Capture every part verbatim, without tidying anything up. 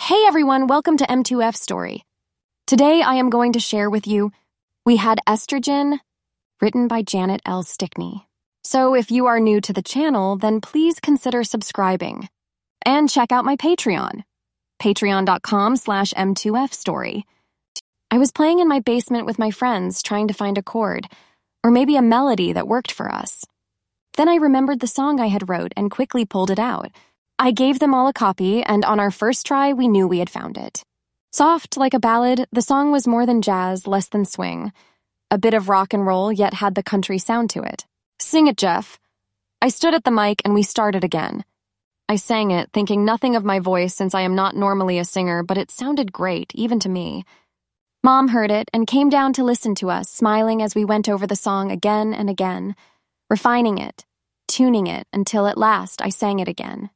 Hey everyone, welcome to M two F Story. Today I am going to share with you We Had Estrogen, written by Janet L. Stickney. So if you are new to the channel, then please consider subscribing. And check out my Patreon, patreon.com slash M2F Story. I was playing in my basement with my friends trying to find a chord, or maybe a melody that worked for us. Then I remembered the song I had wrote and quickly pulled it out. I gave them all a copy, and on our first try, we knew we had found it. Soft like a ballad, the song was more than jazz, less than swing. A bit of rock and roll, yet had the country sound to it. Sing it, Jeff. I stood at the mic and we started again. I sang it, thinking nothing of my voice since I am not normally a singer, but it sounded great, even to me. Mom heard it and came down to listen to us, smiling as we went over the song again and again, refining it, tuning it, until at last I sang it again.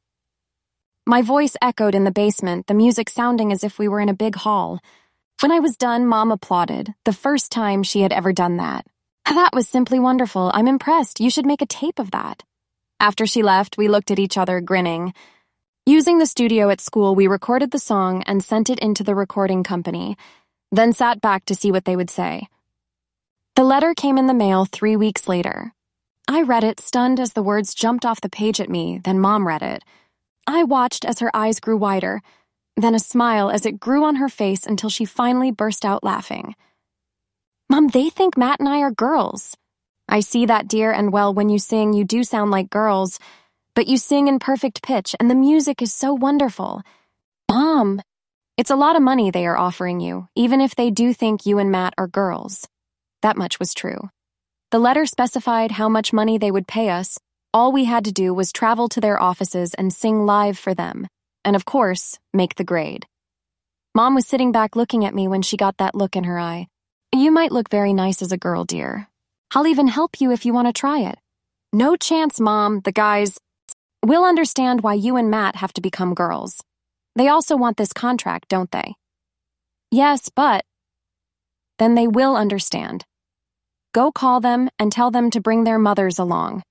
My voice echoed in the basement, the music sounding as if we were in a big hall. When I was done, Mom applauded, the first time she had ever done that. That was simply wonderful. I'm impressed. You should make a tape of that. After she left, we looked at each other, grinning. Using the studio at school, we recorded the song and sent it into the recording company, then sat back to see what they would say. The letter came in the mail three weeks later. I read it, stunned as the words jumped off the page at me, then Mom read it. I watched as her eyes grew wider, then a smile as it grew on her face until she finally burst out laughing. Mom, they think Matt and I are girls. I see that, dear, and well, when you sing, you do sound like girls, but you sing in perfect pitch, and the music is so wonderful. Mom, it's a lot of money they are offering you, even if they do think you and Matt are girls. That much was true. The letter specified how much money they would pay us. All we had to do was travel to their offices and sing live for them, and of course, make the grade. Mom was sitting back looking at me when she got that look in her eye. You might look very nice as a girl, dear. I'll even help you if you want to try it. No chance, Mom, the guys will understand why you and Matt have to become girls. They also want this contract, don't they? Yes, but then they will understand. Go call them and tell them to bring their mothers along.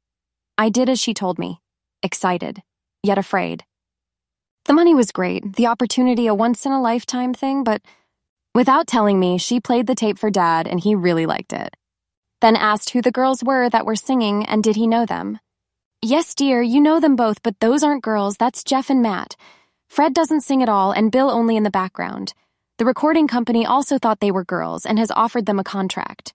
I did as she told me, excited, yet afraid. The money was great, the opportunity a once-in-a-lifetime thing, but without telling me, she played the tape for Dad and he really liked it. Then asked who the girls were that were singing and did he know them. Yes, dear, you know them both, but those aren't girls, that's Jeff and Matt. Fred doesn't sing at all and Bill only in the background. The recording company also thought they were girls and has offered them a contract.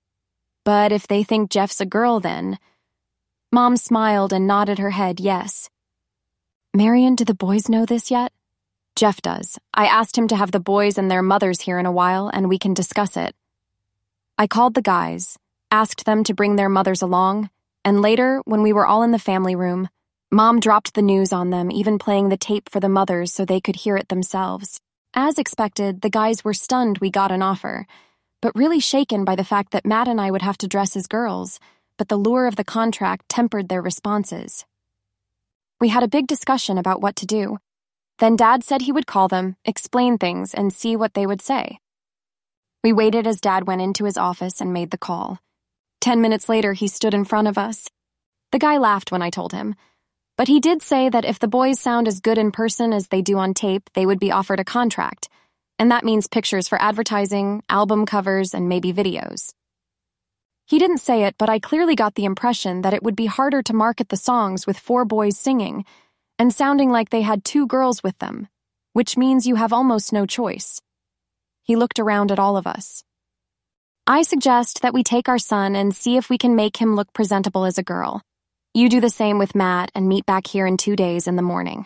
But if they think Jeff's a girl then... Mom smiled and nodded her head, yes. Marion, do the boys know this yet? Jeff does. I asked him to have the boys and their mothers here in a while, and we can discuss it. I called the guys, asked them to bring their mothers along, and later, when we were all in the family room, Mom dropped the news on them, even playing the tape for the mothers so they could hear it themselves. As expected, the guys were stunned we got an offer, but really shaken by the fact that Matt and I would have to dress as girls, but the lure of the contract tempered their responses. We had a big discussion about what to do. Then Dad said he would call them, explain things, and see what they would say. We waited as Dad went into his office and made the call. Ten minutes later, he stood in front of us. The guy laughed when I told him, but he did say that if the boys sound as good in person as they do on tape, they would be offered a contract, and that means pictures for advertising, album covers, and maybe videos. He didn't say it, but I clearly got the impression that it would be harder to market the songs with four boys singing and sounding like they had two girls with them, which means you have almost no choice. He looked around at all of us. I suggest that we take our son and see if we can make him look presentable as a girl. You do the same with Matt and meet back here in two days in the morning.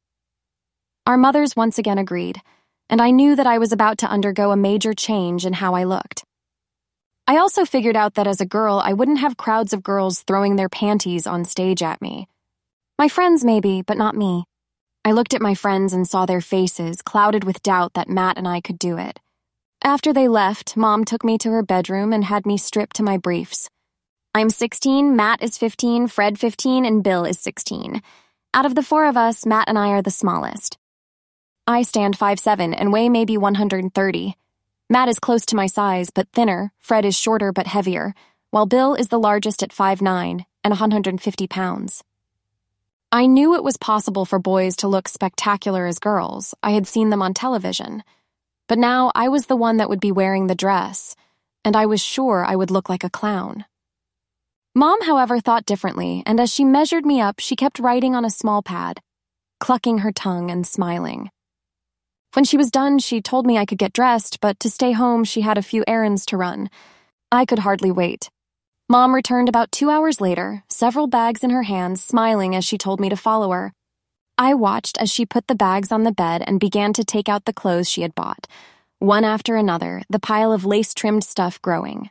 Our mothers once again agreed, and I knew that I was about to undergo a major change in how I looked. I also figured out that as a girl, I wouldn't have crowds of girls throwing their panties on stage at me. My friends maybe, but not me. I looked at my friends and saw their faces, clouded with doubt that Matt and I could do it. After they left, Mom took me to her bedroom and had me stripped to my briefs. I'm sixteen, Matt is fifteen, Fred fifteen, and Bill is sixteen. Out of the four of us, Matt and I are the smallest. I stand five seven and weigh maybe one hundred thirty. Matt is close to my size, but thinner. Fred is shorter but heavier, while Bill is the largest at five nine and one hundred fifty pounds. I knew it was possible for boys to look spectacular as girls. I had seen them on television. But now I was the one that would be wearing the dress, and I was sure I would look like a clown. Mom, however, thought differently, and as she measured me up, she kept writing on a small pad, clucking her tongue and smiling. When she was done, she told me I could get dressed, but to stay home, she had a few errands to run. I could hardly wait. Mom returned about two hours later, several bags in her hands, smiling as she told me to follow her. I watched as she put the bags on the bed and began to take out the clothes she had bought, one after another, the pile of lace-trimmed stuff growing.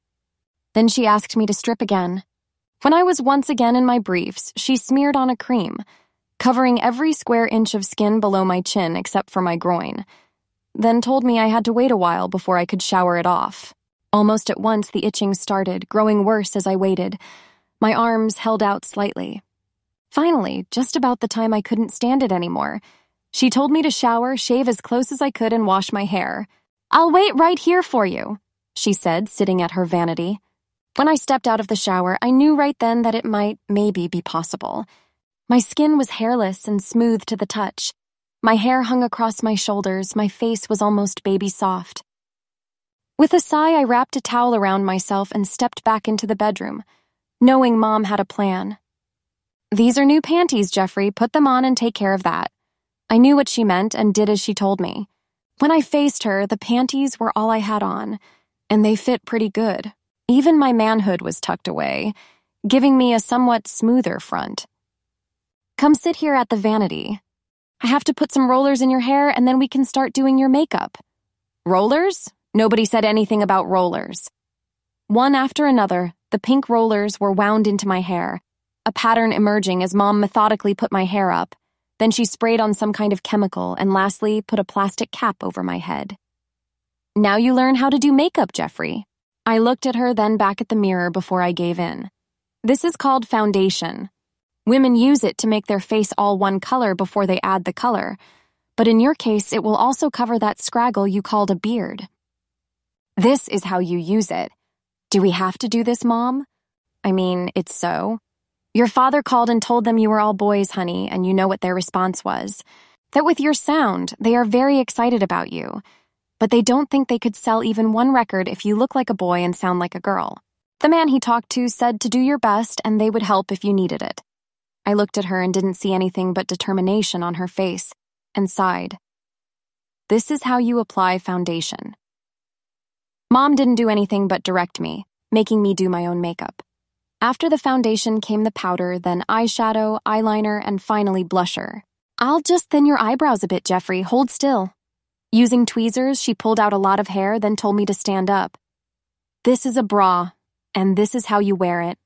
Then she asked me to strip again. When I was once again in my briefs, she smeared on a cream, covering every square inch of skin below my chin except for my groin, then told me I had to wait a while before I could shower it off. Almost at once, the itching started, growing worse as I waited. My arms held out slightly. Finally, just about the time I couldn't stand it anymore, she told me to shower, shave as close as I could, and wash my hair. "I'll wait right here for you," she said, sitting at her vanity. When I stepped out of the shower, I knew right then that it might maybe be possible. My skin was hairless and smooth to the touch. My hair hung across my shoulders, my face was almost baby soft. With a sigh, I wrapped a towel around myself and stepped back into the bedroom, knowing Mom had a plan. "These are new panties, Jeffrey. Put them on and take care of that." I knew what she meant and did as she told me. When I faced her, the panties were all I had on, and they fit pretty good. Even my manhood was tucked away, giving me a somewhat smoother front. "Come sit here at the vanity. I have to put some rollers in your hair and then we can start doing your makeup." "Rollers?" Nobody said anything about rollers. One after another, the pink rollers were wound into my hair, a pattern emerging as Mom methodically put my hair up. Then she sprayed on some kind of chemical and lastly put a plastic cap over my head. "Now you learn how to do makeup, Jeffrey." I looked at her, then back at the mirror before I gave in. "This is called foundation. Women use it to make their face all one color before they add the color, but in your case, it will also cover that scraggle you called a beard. This is how you use it. Do we have to do this, Mom? I mean, it's so. Your father called and told them you were all boys, honey, and you know what their response was. That with your sound, they are very excited about you. But they don't think they could sell even one record if you look like a boy and sound like a girl. The man he talked to said to do your best and they would help if you needed it." I looked at her and didn't see anything but determination on her face, and sighed. This is how you apply foundation. Mom didn't do anything but direct me, making me do my own makeup. After the foundation came the powder, then eyeshadow, eyeliner, and finally blusher. "I'll just thin your eyebrows a bit, Jeffrey. Hold still." Using tweezers, she pulled out a lot of hair, then told me to stand up. "This is a bra, and this is how you wear it."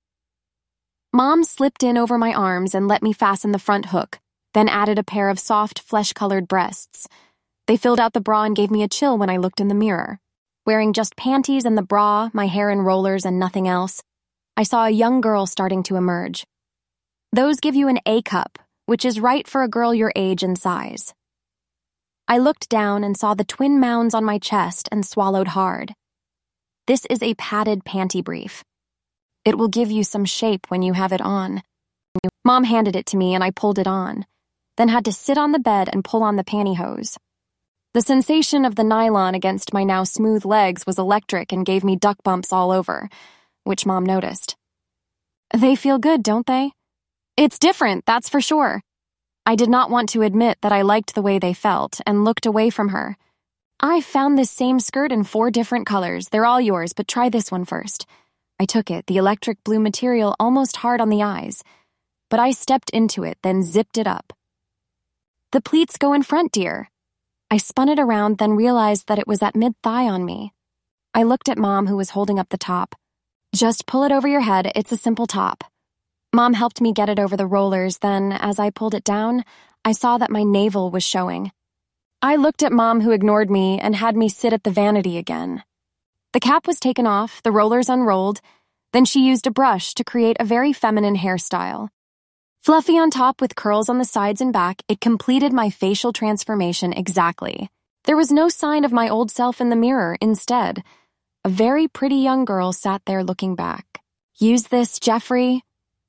Mom slipped in over my arms and let me fasten the front hook, then added a pair of soft, flesh-colored breasts. They filled out the bra and gave me a chill when I looked in the mirror. Wearing just panties and the bra, my hair in rollers, and nothing else, I saw a young girl starting to emerge. Those give you an A cup, which is right for a girl your age and size. I looked down and saw the twin mounds on my chest and swallowed hard. This is a padded panty brief. It will give you some shape when you have it on. Mom handed it to me and I pulled it on, then had to sit on the bed and pull on the pantyhose. The sensation of the nylon against my now smooth legs was electric and gave me duck bumps all over, which Mom noticed. "They feel good, don't they?" "It's different, that's for sure." I did not want to admit that I liked the way they felt and looked away from her. "I found this same skirt in four different colors. They're all yours, but try this one first." I took it, the electric blue material almost hard on the eyes, but I stepped into it, then zipped it up. "The pleats go in front, dear." I spun it around, then realized that it was at mid-thigh on me. I looked at Mom, who was holding up the top. "Just pull it over your head, it's a simple top." Mom helped me get it over the rollers, then, as I pulled it down, I saw that my navel was showing. I looked at Mom, who ignored me, and had me sit at the vanity again. The cap was taken off, the rollers unrolled, then she used a brush to create a very feminine hairstyle. Fluffy on top with curls on the sides and back, it completed my facial transformation exactly. There was no sign of my old self in the mirror. Instead, a very pretty young girl sat there looking back. "Use this, Jeffrey."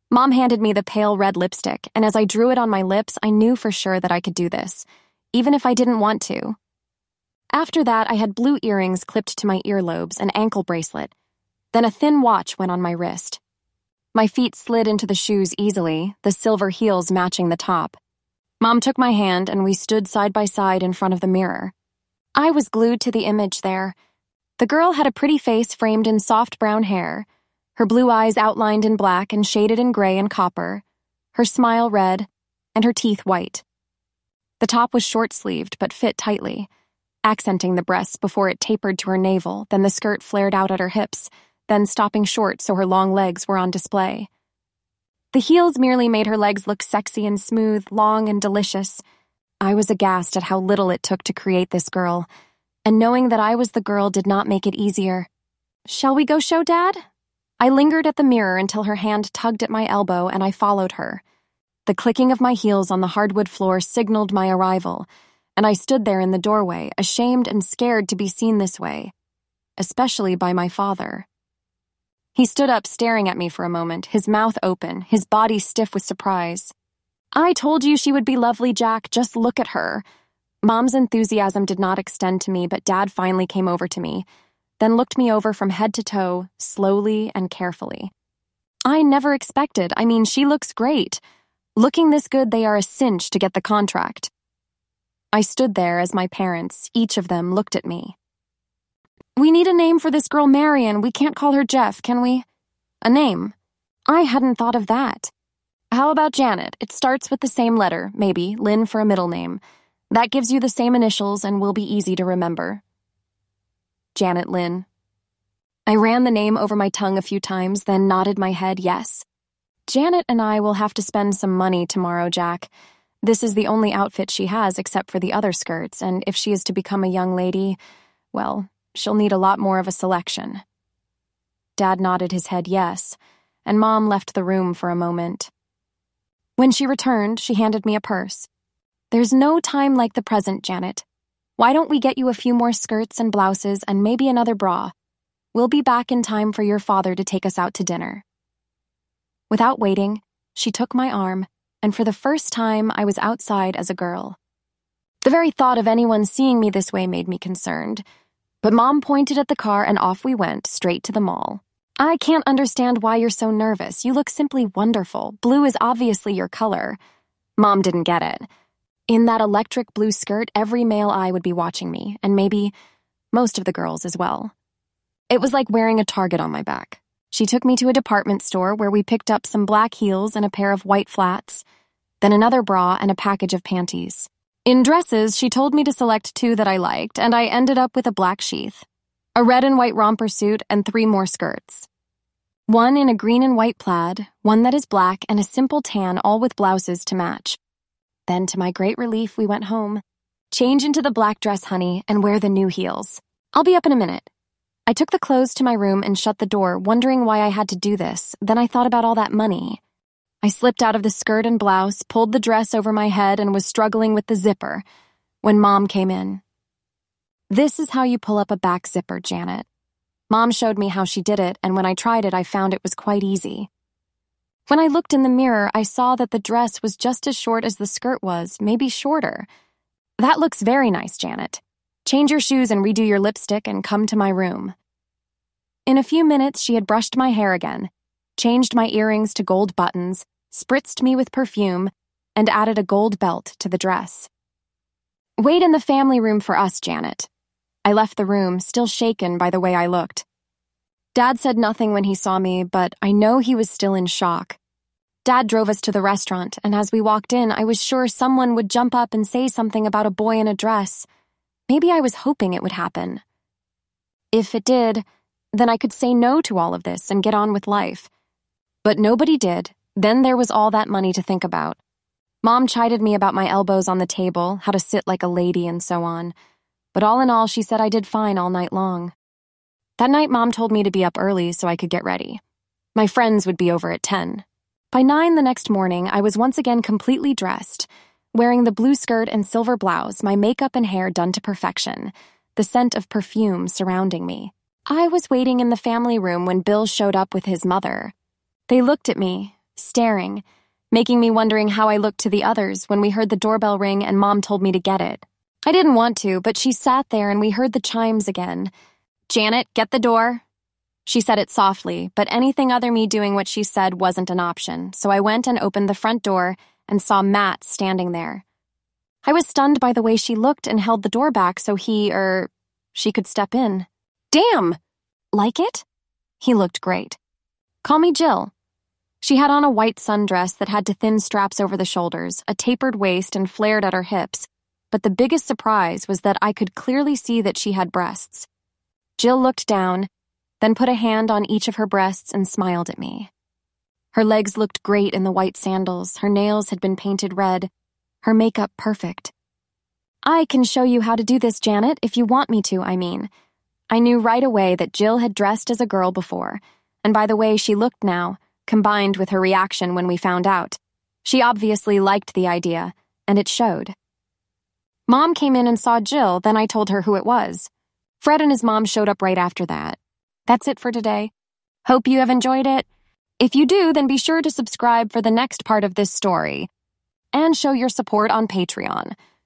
Mom handed me the pale red lipstick, and as I drew it on my lips, I knew for sure that I could do this, even if I didn't want to. After that, I had blue earrings clipped to my earlobes, an ankle bracelet. Then a thin watch went on my wrist. My feet slid into the shoes easily, the silver heels matching the top. Mom took my hand, and we stood side by side in front of the mirror. I was glued to the image there. The girl had a pretty face framed in soft brown hair, her blue eyes outlined in black and shaded in gray and copper, her smile red, and her teeth white. The top was short-sleeved but fit tightly, accenting the breasts before it tapered to her navel, then the skirt flared out at her hips, then stopping short so her long legs were on display. The heels merely made her legs look sexy and smooth, long and delicious. I was aghast at how little it took to create this girl, and knowing that I was the girl did not make it easier. "Shall we go show Dad?" I lingered at the mirror until her hand tugged at my elbow and I followed her. The clicking of my heels on the hardwood floor signaled my arrival, and I stood there in the doorway, ashamed and scared to be seen this way, especially by my father. He stood up staring at me for a moment, his mouth open, his body stiff with surprise. "I told you she would be lovely, Jack. Just look at her." Mom's enthusiasm did not extend to me, but Dad finally came over to me, then looked me over from head to toe, slowly and carefully. "I never expected. I mean, she looks great. Looking this good, they are a cinch to get the contract." I stood there as my parents, each of them, looked at me. "We need a name for this girl, Marion. We can't call her Jeff, can we?" "A name? I hadn't thought of that. How about Janet? It starts with the same letter, maybe, Lynn for a middle name. That gives you the same initials and will be easy to remember." Janet Lynn. I ran the name over my tongue a few times, then nodded my head yes. "Janet and I will have to spend some money tomorrow, Jack. This is the only outfit she has except for the other skirts, and if she is to become a young lady, well, she'll need a lot more of a selection." Dad nodded his head yes, and Mom left the room for a moment. When she returned, she handed me a purse. "There's no time like the present, Janet. Why don't we get you a few more skirts and blouses and maybe another bra? We'll be back in time for your father to take us out to dinner." Without waiting, she took my arm, and for the first time I was outside as a girl. The very thought of anyone seeing me this way made me concerned, but Mom pointed at the car and off we went, straight to the mall. "I can't understand why you're so nervous. You look simply wonderful. Blue is obviously your color." Mom didn't get it. In that electric blue skirt, every male eye would be watching me, and maybe most of the girls as well. It was like wearing a target on my back. She took me to a department store where we picked up some black heels and a pair of white flats, then another bra and a package of panties. In dresses, she told me to select two that I liked, and I ended up with a black sheath, a red and white romper suit, and three more skirts. One in a green and white plaid, one that is black, and a simple tan, all with blouses to match. Then, to my great relief, we went home. "Change into the black dress, honey, and wear the new heels. I'll be up in a minute." I took the clothes to my room and shut the door, wondering why I had to do this. Then I thought about all that money. I slipped out of the skirt and blouse, pulled the dress over my head, and was struggling with the zipper when Mom came in. "This is how you pull up a back zipper, Janet." Mom showed me how she did it, and when I tried it, I found it was quite easy. When I looked in the mirror, I saw that the dress was just as short as the skirt was, maybe shorter. "That looks very nice, Janet. Change your shoes and redo your lipstick and come to my room." In a few minutes, she had brushed my hair again, changed my earrings to gold buttons, spritzed me with perfume, and added a gold belt to the dress. "Wait in the family room for us, Janet." I left the room, still shaken by the way I looked. Dad said nothing when he saw me, but I know he was still in shock. Dad drove us to the restaurant, and as we walked in, I was sure someone would jump up and say something about a boy in a dress. Maybe I was hoping it would happen. If it did, then I could say no to all of this and get on with life. But nobody did. Then there was all that money to think about. Mom chided me about my elbows on the table, how to sit like a lady, and so on. But all in all, she said I did fine all night long. That night, Mom told me to be up early so I could get ready. My friends would be over at ten. By nine the next morning, I was once again completely dressed, wearing the blue skirt and silver blouse, my makeup and hair done to perfection, the scent of perfume surrounding me. I was waiting in the family room when Bill showed up with his mother. They looked at me, staring, making me wondering how I looked to the others when we heard the doorbell ring and Mom told me to get it. I didn't want to, but she sat there and we heard the chimes again. "Janet, get the door." She said it softly, but anything other me doing what she said wasn't an option, so I went and opened the front door and saw Matt standing there. I was stunned by the way she looked and held the door back so he, er, she could step in. "Damn! Like it?" He looked great. "Call me Jill." She had on a white sundress that had thin straps over the shoulders, a tapered waist, and flared at her hips, but the biggest surprise was that I could clearly see that she had breasts. Jill looked down, then put a hand on each of her breasts and smiled at me. Her legs looked great in the white sandals, her nails had been painted red, her makeup perfect. "I can show you how to do this, Janet, if you want me to, I mean." I knew right away that Jill had dressed as a girl before, and by the way she looked now, combined with her reaction when we found out, she obviously liked the idea, and it showed. Mom came in and saw Jill, then I told her who it was. Fred and his mom showed up right after that. That's it for today. Hope you have enjoyed it. If you do, then be sure to subscribe for the next part of this story, and show your support on Patreon.